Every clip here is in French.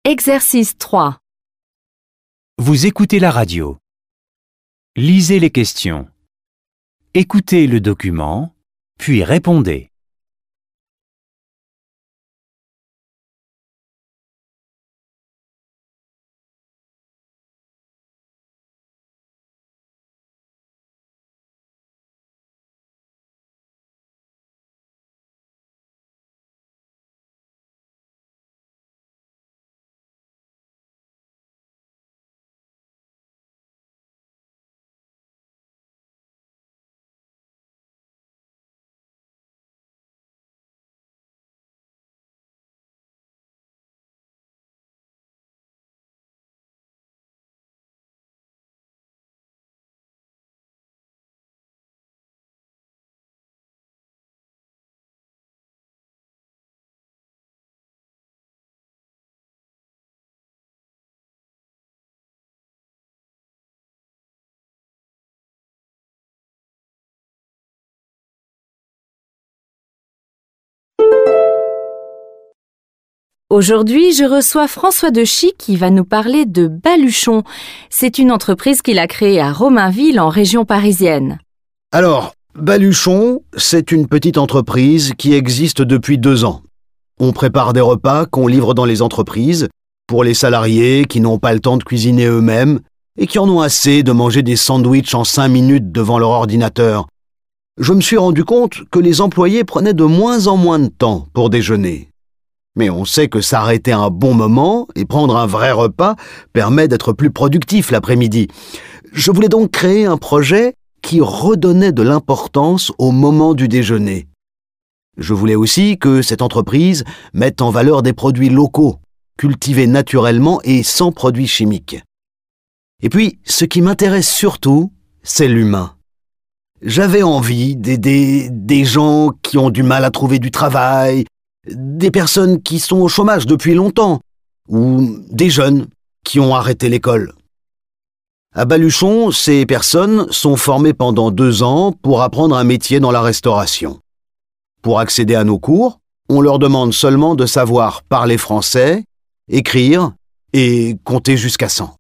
Exercice 3. Vous écoutez la radio. Lisez les questions. Écoutez le document, puis répondez. Aujourd'hui, je reçois François Dechy qui va nous parler de Baluchon. C'est une entreprise qu'il a créée à Romainville, en région parisienne. Alors, Baluchon, c'est une petite entreprise qui existe depuis 2 ans. On prépare des repas qu'on livre dans les entreprises pour les salariés qui n'ont pas le temps de cuisiner eux-mêmes et qui en ont assez de manger des sandwichs en 5 minutes devant leur ordinateur. Je me suis rendu compte que les employés prenaient de moins en moins de temps pour déjeuner. Mais on sait que s'arrêter un bon moment et prendre un vrai repas permet d'être plus productif l'après-midi. Je voulais donc créer un projet qui redonnait de l'importance au moment du déjeuner. Je voulais aussi que cette entreprise mette en valeur des produits locaux, cultivés naturellement et sans produits chimiques. Et puis, ce qui m'intéresse surtout, c'est l'humain. J'avais envie d'aider des gens qui ont du mal à trouver du travail, des personnes qui sont au chômage depuis longtemps, ou des jeunes qui ont arrêté l'école. À Baluchon, ces personnes sont formées pendant 2 ans pour apprendre un métier dans la restauration. Pour accéder à nos cours, on leur demande seulement de savoir parler français, écrire et compter jusqu'à 100.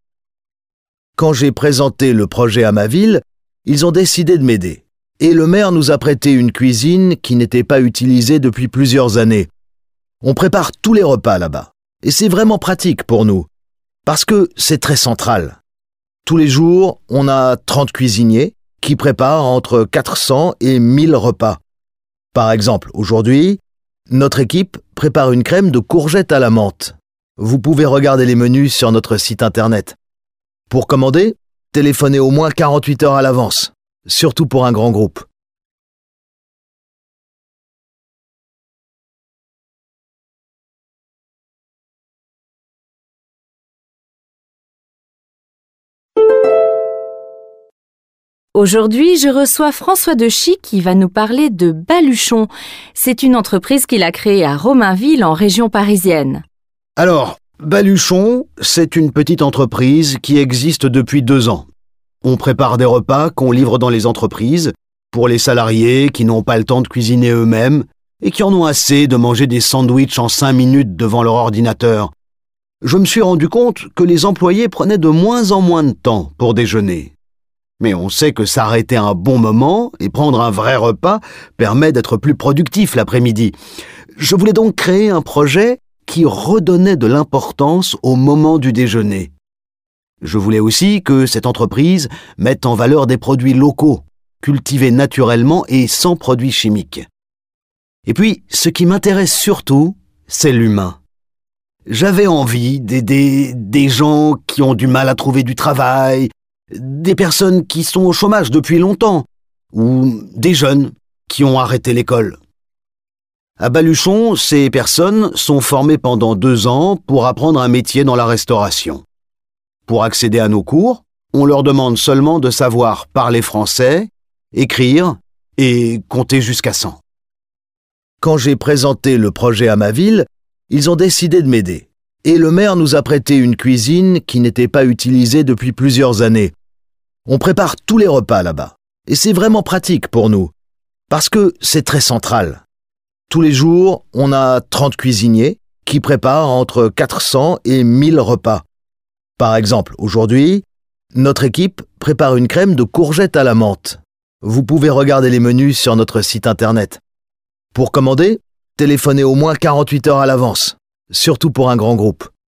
Quand j'ai présenté le projet à ma ville, ils ont décidé de m'aider. Et le maire nous a prêté une cuisine qui n'était pas utilisée depuis plusieurs années. On prépare tous les repas là-bas. Et c'est vraiment pratique pour nous, parce que c'est très central. Tous les jours, on a 30 cuisiniers qui préparent entre 400 et 1000 repas. Par exemple, aujourd'hui, notre équipe prépare une crème de courgettes à la menthe. Vous pouvez regarder les menus sur notre site internet. Pour commander, téléphonez au moins 48 heures à l'avance, surtout pour un grand groupe. Aujourd'hui, je reçois François Dechy qui va nous parler de Baluchon. C'est une entreprise qu'il a créée à Romainville, en région parisienne. Alors, Baluchon, c'est une petite entreprise qui existe depuis 2 ans. On prépare des repas qu'on livre dans les entreprises pour les salariés qui n'ont pas le temps de cuisiner eux-mêmes et qui en ont assez de manger des sandwichs en 5 minutes devant leur ordinateur. Je me suis rendu compte que les employés prenaient de moins en moins de temps pour déjeuner. Mais on sait que s'arrêter un bon moment et prendre un vrai repas permet d'être plus productif l'après-midi. Je voulais donc créer un projet qui redonnait de l'importance au moment du déjeuner. Je voulais aussi que cette entreprise mette en valeur des produits locaux, cultivés naturellement et sans produits chimiques. Et puis, ce qui m'intéresse surtout, c'est l'humain. J'avais envie d'aider des gens qui ont du mal à trouver du travail, des personnes qui sont au chômage depuis longtemps, ou des jeunes qui ont arrêté l'école. À Baluchon, ces personnes sont formées pendant 2 ans pour apprendre un métier dans la restauration. Pour accéder à nos cours, on leur demande seulement de savoir parler français, écrire et compter jusqu'à 100. Quand j'ai présenté le projet à ma ville, ils ont décidé de m'aider. Et le maire nous a prêté une cuisine qui n'était pas utilisée depuis plusieurs années. On prépare tous les repas là-bas. Et c'est vraiment pratique pour nous, parce que c'est très central. Tous les jours, on a 30 cuisiniers qui prépare entre 400 et 1000 repas. Par exemple, aujourd'hui, notre équipe prépare une crème de courgettes à la menthe. Vous pouvez regarder les menus sur notre site internet. Pour commander, téléphonez au moins 48 heures à l'avance, surtout pour un grand groupe.